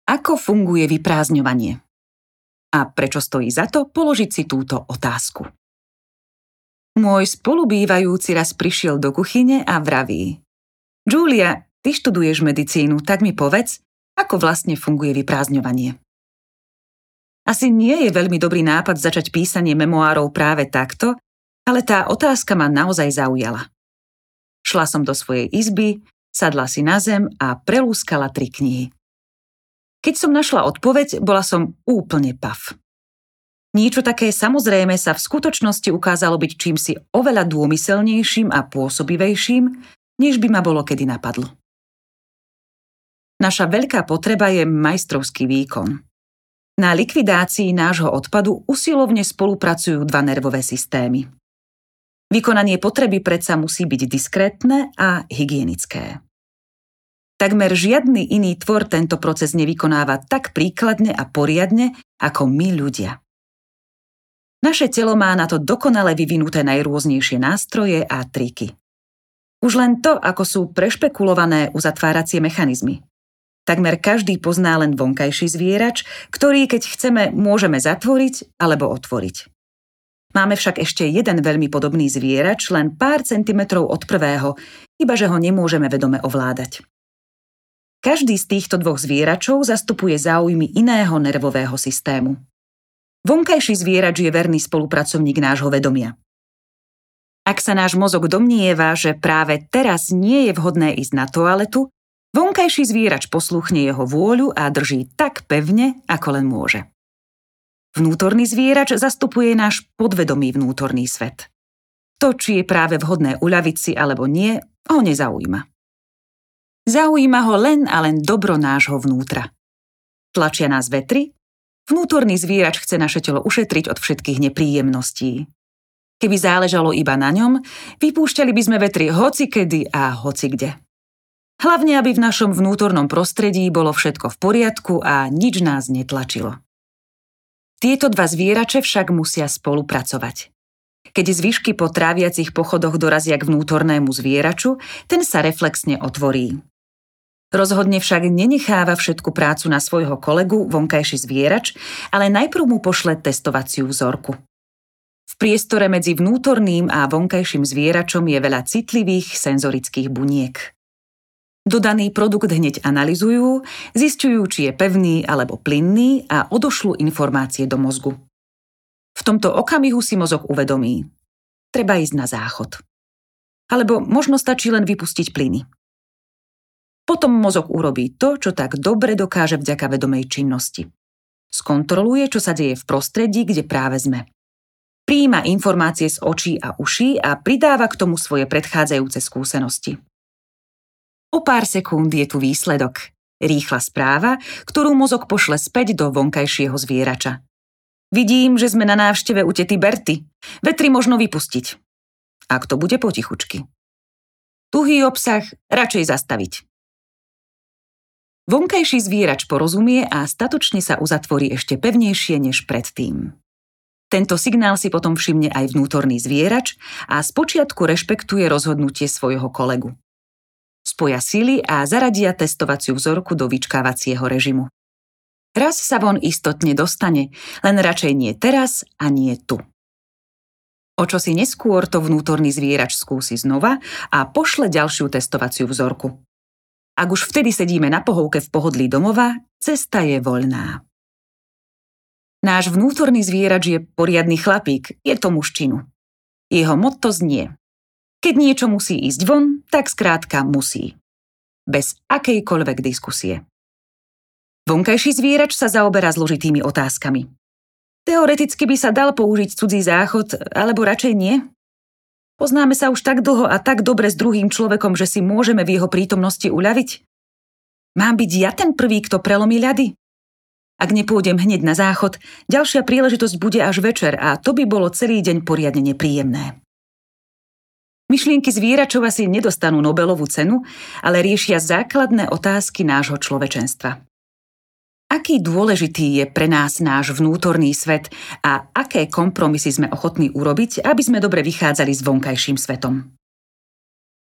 Ako funguje vyprázdňovanie? A prečo stojí za to položiť si túto otázku? Môj spolubývajúci raz prišiel do kuchyne a vraví: Julia, ty študuješ medicínu, tak mi povedz, ako vlastne funguje vyprázdňovanie. Asi nie je veľmi dobrý nápad začať písanie memoárov práve takto, ale tá otázka ma naozaj zaujala. Šla som do svojej izby, sadla si na zem a prelúskala 3 knihy. Keď som našla odpoveď, bola som úplne paf. Niečo také samozrejme sa v skutočnosti ukázalo byť čímsi oveľa dômyselnejším a pôsobivejším, než by ma bolo kedy napadlo. Naša veľká potreba je majstrovský výkon. Na likvidácii nášho odpadu usilovne spolupracujú 2 nervové systémy. Vykonanie potreby predsa musí byť diskrétne a hygienické. Takmer žiadny iný tvor tento proces nevykonáva tak príkladne a poriadne ako my ľudia. Naše telo má na to dokonale vyvinuté najrôznejšie nástroje a triky. Už len to, ako sú prešpekulované uzatváracie mechanizmy. Takmer každý pozná len vonkajší zvierač, ktorý, keď chceme, môžeme zatvoriť alebo otvoriť. Máme však ešte jeden veľmi podobný zvierač, len pár centimetrov od prvého, iba že ho nemôžeme vedome ovládať. Každý z týchto 2 zvieračov zastupuje záujmy iného nervového systému. Vonkajší zvierač je verný spolupracovník nášho vedomia. Ak sa náš mozog domnieva, že práve teraz nie je vhodné ísť na toaletu, vonkajší zvierač poslúchne jeho vôľu a drží tak pevne, ako len môže. Vnútorný zvierač zastupuje náš podvedomý vnútorný svet. To, či je práve vhodné uľaviť si alebo nie, ho nezaujíma. Zaujíma ho len a len dobro nášho vnútra. Tlačia nás vetry? Vnútorný zvierač chce naše telo ušetriť od všetkých nepríjemností. Keby záležalo iba na ňom, vypúšťali by sme vetry hocikedy a hocikde. Hlavne, aby v našom vnútornom prostredí bolo všetko v poriadku a nič nás netlačilo. Tieto 2 zvierače však musia spolupracovať. Keď zvyšky po tráviacich pochodoch dorazia k vnútornému zvieraču, ten sa reflexne otvorí. Rozhodne však nenecháva všetku prácu na svojho kolegu, vonkajší zvierač, ale najprv mu pošle testovaciu vzorku. V priestore medzi vnútorným a vonkajším zvieračom je veľa citlivých senzorických buniek. Dodaný produkt hneď analyzujú, zisťujú, či je pevný alebo plynný a odošľú informácie do mozgu. V tomto okamihu si mozog uvedomí: treba ísť na záchod. Alebo možno stačí len vypustiť plyny. Potom mozog urobí to, čo tak dobre dokáže vďaka vedomej činnosti. Skontroluje, čo sa deje v prostredí, kde práve sme. Prijíma informácie z očí a uší a pridáva k tomu svoje predchádzajúce skúsenosti. O pár sekúnd je tu výsledok. Rýchla správa, ktorú mozog pošle späť do vonkajšieho zvierača. Vidím, že sme na návšteve u tety Berty. Vetry možno vypustiť. Ak to bude potichučky. Tuhý obsah radšej zastaviť. Vonkajší zvierač porozumie a statočne sa uzatvorí ešte pevnejšie než predtým. Tento signál si potom všimne aj vnútorný zvierač a spočiatku rešpektuje rozhodnutie svojho kolegu. Spoja sily a zaradia testovaciu vzorku do vyčkávacieho režimu. Raz sa von istotne dostane, len radšej nie teraz a nie tu. O čosi neskôr to vnútorný zvierač skúsi znova a pošle ďalšiu testovaciu vzorku. Ak už vtedy sedíme na pohovke v pohodlí domova, cesta je voľná. Náš vnútorný zvierač je poriadny chlapík, je to mužčinu. Jeho motto znie: keď niečo musí ísť von, tak skrátka musí. Bez akejkoľvek diskusie. Vonkajší zvierač sa zaoberá zložitými otázkami. Teoreticky by sa dal použiť cudzí záchod, alebo radšej nie? Poznáme sa už tak dlho a tak dobre s druhým človekom, že si môžeme v jeho prítomnosti uľaviť? Mám byť ja ten prvý, kto prelomí ľady? Ak nepôjdem hneď na záchod, ďalšia príležitosť bude až večer a to by bolo celý deň poriadne nepríjemné. Myšlienky zvieračov asi nedostanú Nobelovú cenu, ale riešia základné otázky nášho človečenstva. Aký dôležitý je pre nás náš vnútorný svet a aké kompromisy sme ochotní urobiť, aby sme dobre vychádzali s vonkajším svetom?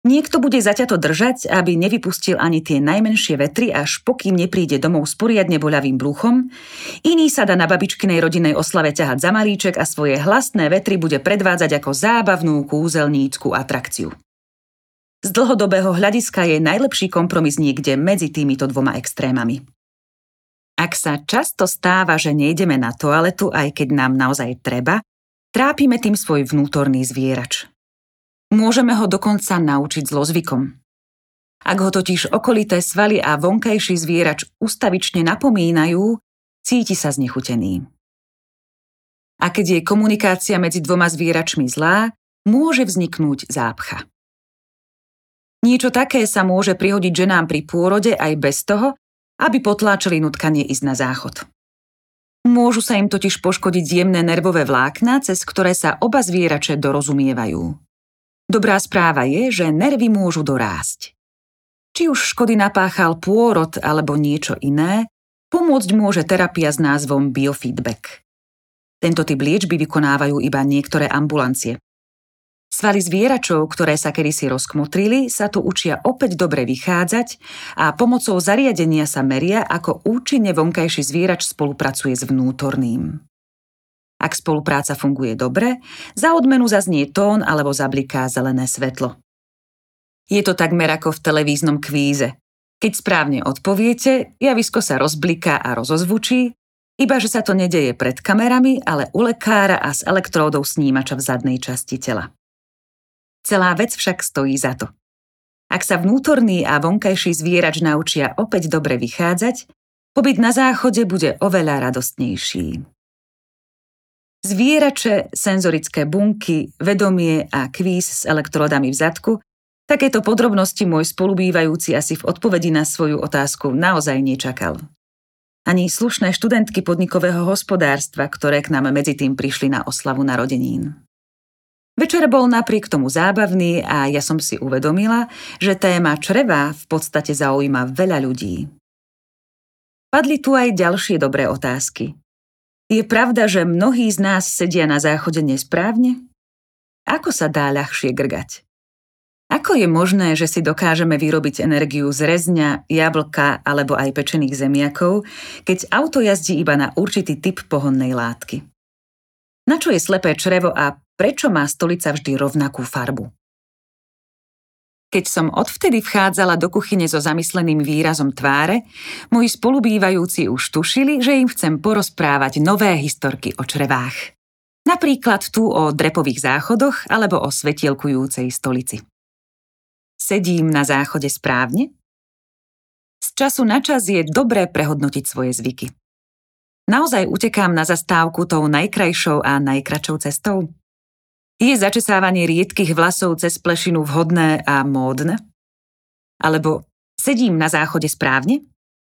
Niekto bude zaťato držať, aby nevypustil ani tie najmenšie vetry, až pokým nepríde domov s poriadne boľavým bruchom. Iný sa dá na babičkinej rodinnej oslave ťahať za malíček a svoje hlasné vetry bude predvádzať ako zábavnú kúzelnícku atrakciu. Z dlhodobého hľadiska je najlepší kompromis niekde medzi týmito dvoma extrémami. Ak sa často stáva, že nejdeme na toaletu, aj keď nám naozaj treba, trápime tým svoj vnútorný zvierač. Môžeme ho dokonca naučiť zlozvykom. Ak ho totiž okolité svaly a vonkajší zvierač ustavične napomínajú, cíti sa znechutený. A keď je komunikácia medzi dvoma zvieračmi zlá, môže vzniknúť zápcha. Niečo také sa môže prihodiť ženám pri pôrode aj bez toho, aby potláčali nutkanie ísť na záchod. Môžu sa im totiž poškodiť jemné nervové vlákna, cez ktoré sa oba zvierače dorozumievajú. Dobrá správa je, že nervy môžu dorásť. Či už škody napáchal pôrod alebo niečo iné, pomôcť môže terapia s názvom biofeedback. Tento typ liečby vykonávajú iba niektoré ambulancie. Svaly zvieračov, ktoré sa kedysi rozkmotrili, sa tu učia opäť dobre vychádzať a pomocou zariadenia sa meria, ako účinne vonkajší zvierač spolupracuje s vnútorným. Ak spolupráca funguje dobre, za odmenu zaznie tón alebo zabliká zelené svetlo. Je to takmer ako v televíznom kvíze. Keď správne odpoviete, javisko sa rozbliká a rozozvučí, iba že sa to nedeje pred kamerami, ale u lekára a s elektródou snímača v zadnej časti tela. Celá vec však stojí za to. Ak sa vnútorný a vonkajší zvierač naučia opäť dobre vychádzať, pobyt na záchode bude oveľa radostnejší. Zvierače, senzorické bunky, vedomie a kvíz s elektródami v zadku, takéto podrobnosti môj spolubývajúci asi v odpovedi na svoju otázku naozaj nečakal. Ani slušné študentky podnikového hospodárstva, ktoré k nám medzi tým prišli na oslavu narodenín. Večer bol napriek tomu zábavný a ja som si uvedomila, že téma čreva v podstate zaujíma veľa ľudí. Padli tu aj ďalšie dobré otázky. Je pravda, že mnohí z nás sedia na záchode nesprávne? Ako sa dá ľahšie grgať? Ako je možné, že si dokážeme vyrobiť energiu z rezňa, jablka alebo aj pečených zemiakov, keď auto jazdí iba na určitý typ pohonnej látky? Na čo je slepé črevo a prečo má stolica vždy rovnakú farbu? Keď som odvtedy vchádzala do kuchyne so zamysleným výrazom tváre, moji spolubývajúci už tušili, že im chcem porozprávať nové historky o črevách. Napríklad tu o drepových záchodoch alebo o svetielkujúcej stolici. Sedím na záchode správne? Z času na čas je dobré prehodnotiť svoje zvyky. Naozaj utekám na zastávku tou najkrajšou a najkračšou cestou? Je začesávanie riedkych vlasov cez plešinu vhodné a módne? Alebo sedím na záchode správne?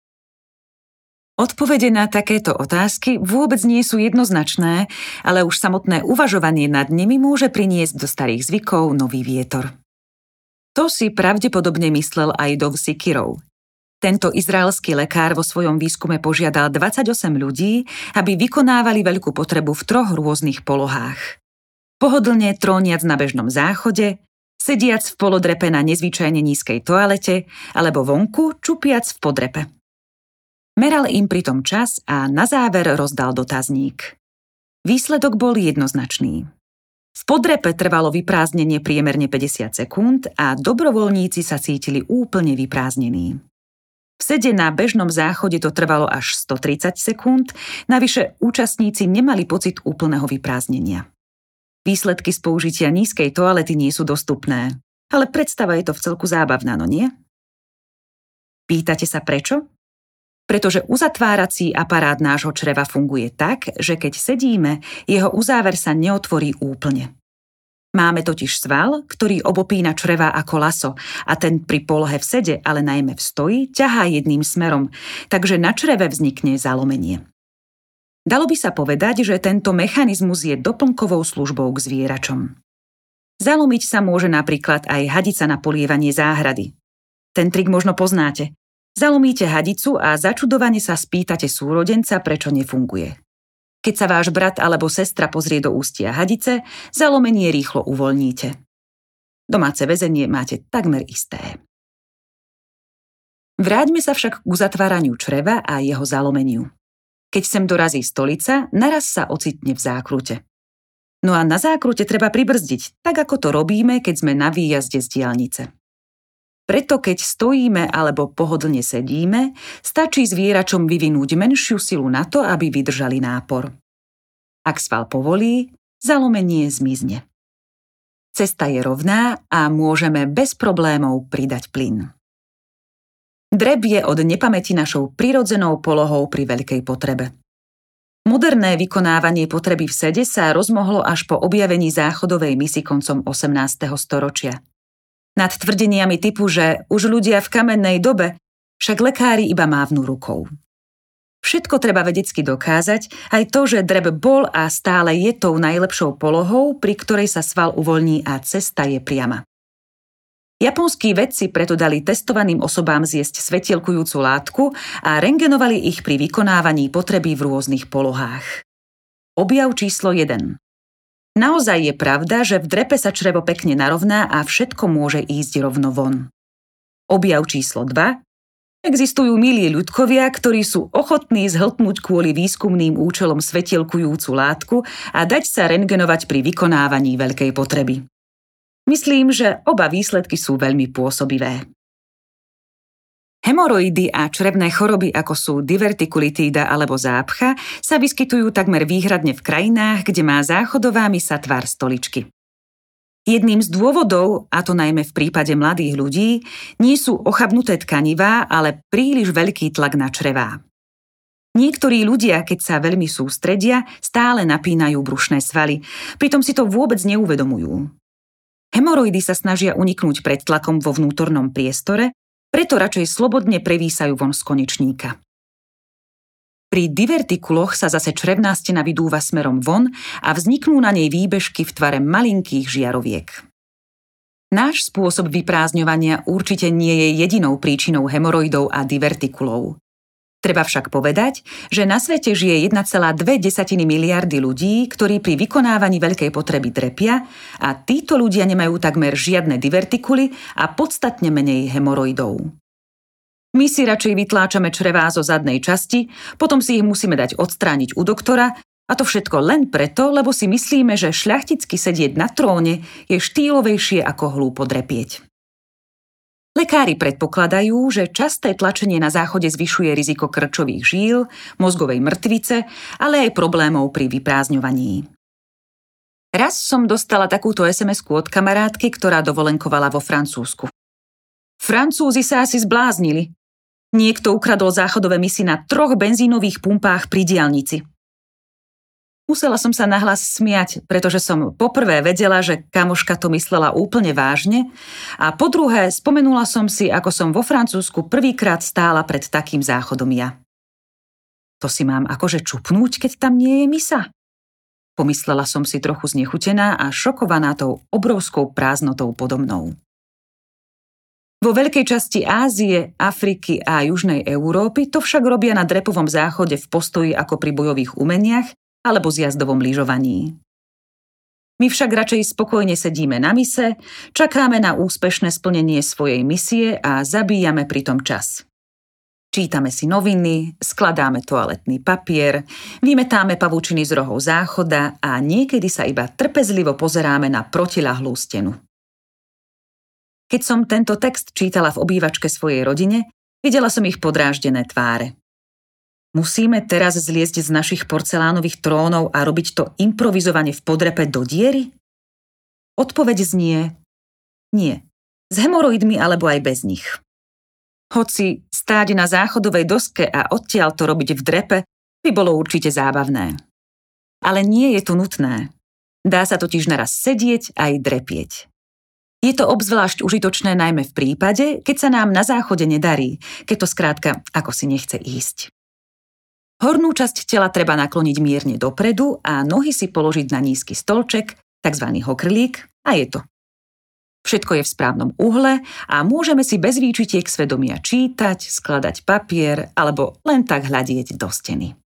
Odpovede na takéto otázky vôbec nie sú jednoznačné, ale už samotné uvažovanie nad nimi môže priniesť do starých zvykov nový vietor. To si pravdepodobne myslel aj Dov Sikirov. Tento izraelský lekár vo svojom výskume požiadal 28 ľudí, aby vykonávali veľkú potrebu v 3 rôznych polohách. Pohodlne tróniac na bežnom záchode, sediac v polodrepe na nezvyčajne nízkej toalete alebo vonku čupiac v podrepe. Meral im pritom čas a na záver rozdal dotazník. Výsledok bol jednoznačný. V podrepe trvalo vyprázdnenie priemerne 50 sekúnd a dobrovoľníci sa cítili úplne vyprázdnení. V sede na bežnom záchode to trvalo až 130 sekúnd, navyše účastníci nemali pocit úplného vyprázdnenia. Výsledky z použitia nízkej toalety nie sú dostupné, ale predstava je to vcelku zábavná, no nie? Pýtate sa prečo? Pretože uzatvárací aparát nášho čreva funguje tak, že keď sedíme, jeho uzáver sa neotvorí úplne. Máme totiž sval, ktorý obopína čreva ako laso a ten pri polohe v sede, ale najmä v stoji, ťahá jedným smerom, takže na čreve vznikne zalomenie. Dalo by sa povedať, že tento mechanizmus je doplnkovou službou k zvieračom. Zalomiť sa môže napríklad aj hadica na polievanie záhrady. Ten trik možno poznáte. Zalomíte hadicu a začudovane sa spýtate súrodenca, prečo nefunguje. Keď sa váš brat alebo sestra pozrie do ústia hadice, zalomenie rýchlo uvoľníte. domáce väzenie máte takmer isté. Vráťme sa však k uzatváraniu čreva a jeho zalomeniu. Keď sem dorazí stolica, naraz sa ocitne v zákrute. No a na zákrute treba pribrzdiť, tak ako to robíme, keď sme na výjazde z diaľnice. Preto keď stojíme alebo pohodlne sedíme, stačí zvieračom vyvinúť menšiu silu na to, aby vydržali nápor. Ak sval povolí, zalomenie zmizne. Cesta je rovná a môžeme bez problémov pridať plyn. Dreb je od nepamäti našou prirodzenou polohou pri veľkej potrebe. Moderné vykonávanie potreby v sede sa rozmohlo až po objavení záchodovej misy koncom 18. storočia. Nad tvrdeniami typu, že už ľudia v kamennej dobe, však lekári iba mávnu rukou. Všetko treba vedecky dokázať, aj to, že dreb bol a stále je tou najlepšou polohou, pri ktorej sa sval uvoľní a cesta je priama. Japonskí vedci preto dali testovaným osobám zjesť svetielkujúcu látku a rentgenovali ich pri vykonávaní potreby v rôznych polohách. Objav číslo 1. Naozaj je pravda, že v drepe sa črevo pekne narovná a všetko môže ísť rovno von. Objav číslo 2. Existujú milí ľudkovia, ktorí sú ochotní zhltnúť kvôli výskumným účelom svetielkujúcu látku a dať sa rentgenovať pri vykonávaní veľkej potreby. Myslím, že oba výsledky sú veľmi pôsobivé. Hemoroidy a črevné choroby, ako sú divertikulitída alebo zápcha, sa vyskytujú takmer výhradne v krajinách, kde má záchodová misa tvar stoličky. Jedným z dôvodov, a to najmä v prípade mladých ľudí, nie sú ochabnuté tkanivá, ale príliš veľký tlak na črevá. Niektorí ľudia, keď sa veľmi sústredia, stále napínajú brušné svaly, pritom si to vôbec neuvedomujú. Hemoroidy sa snažia uniknúť pred tlakom vo vnútornom priestore, preto radšej slobodne prevísajú von z konečníka. Pri divertikuloch sa zase črevná stena vydúva smerom von a vzniknú na nej výbežky v tvare malinkých žiaroviek. Náš spôsob vyprázdňovania určite nie je jedinou príčinou hemoroidov a divertikulov. Treba však povedať, že na svete žije 1,2 miliardy ľudí, ktorí pri vykonávaní veľkej potreby drepia a títo ľudia nemajú takmer žiadne divertikuly a podstatne menej hemoroidov. My si radšej vytláčame črevá zo zadnej časti, potom si ich musíme dať odstrániť u doktora a to všetko len preto, lebo si myslíme, že šľachticky sedieť na tróne je štýlovejšie ako hlúpo drepieť. Lekári predpokladajú, že časté tlačenie na záchode zvyšuje riziko krčových žíl, mozgovej mŕtvice, ale aj problémov pri vyprázdňovaní. Raz som dostala takúto SMS-ku od kamarátky, ktorá dovolenkovala vo Francúzsku. Francúzi sa asi zbláznili. Niekto ukradol záchodové misy na 3 benzínových pumpách pri diaľnici. Musela som sa nahlas smiať, pretože som poprvé vedela, že kamoška to myslela úplne vážne a po druhé spomenula som si, ako som vo Francúzsku prvýkrát stála pred takým záchodom ja. To si mám akože čupnúť, keď tam nie je misa? Pomyslela som si trochu znechutená a šokovaná tou obrovskou prázdnotou podo mnou. Vo veľkej časti Ázie, Afriky a Južnej Európy to však robia na drepovom záchode v postoji ako pri bojových umeniach alebo zjazdovom lyžovaní. My však radšej spokojne sedíme na mise, čakáme na úspešné splnenie svojej misie a zabíjame pritom čas. Čítame si noviny, skladáme toaletný papier, vymetáme pavučiny z rohov záchoda a niekedy sa iba trpezlivo pozeráme na protiľahlú stenu. Keď som tento text čítala v obývačke svojej rodine, videla som ich podráždené tváre. Musíme teraz zliezť z našich porcelánových trónov a robiť to improvizovane v podrepe do diery? Odpoveď znie nie. S hemoroidmi alebo aj bez nich. Hoci stáť na záchodovej doske a odtiaľ to robiť v drepe by bolo určite zábavné. Ale nie je to nutné. Dá sa totiž naraz sedieť aj drepieť. Je to obzvlášť užitočné najmä v prípade, keď sa nám na záchode nedarí, keď to skrátka ako si nechce ísť. Hornú časť tela treba nakloniť mierne dopredu a nohy si položiť na nízky stolček, tzv. Hokrlík, a je to. Všetko je v správnom uhle a môžeme si bez výčitiek svedomia čítať, skladať papier alebo len tak hľadieť do steny.